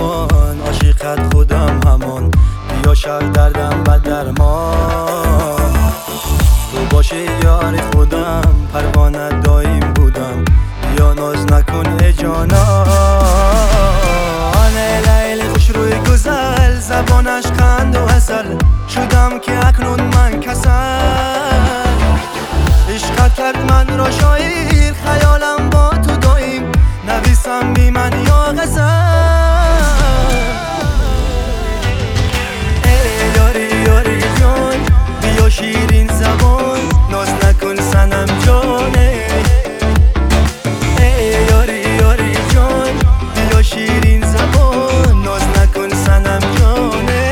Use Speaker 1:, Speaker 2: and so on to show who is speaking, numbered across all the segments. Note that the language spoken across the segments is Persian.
Speaker 1: زمان عاشقت خودم همان، بیا شب دردم بد درمان. تو باشی یار خودم، پروانه دایم بودم، بیا ناز نکن ای جانان. لیل خوش روی گزل، زبانش قند و عسل، شدم که اکنون من کسل. عشقت کرد من را شاعر، خیالم با تو دایم، نویسم بی من یا غزل. ای یاری یاری جان، بیا شیرین زبان، ناز نکن صنم جانه. ای یاری یاری جان، بیا شیرین زبان، ناز نکن صنم جانه.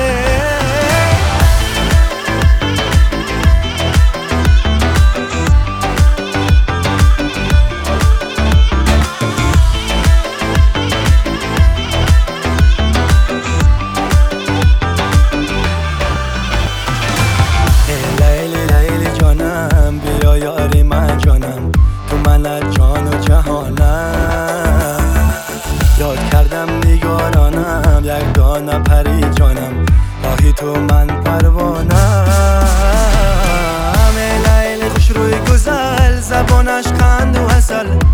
Speaker 1: بیا یاری من جانم، تو من جان و جهانم. یاد کردم نگارانم، یک دانه پری جانم، راهی تو من پروانم. لیل خوش روی گزل، زبانش قند و عسل،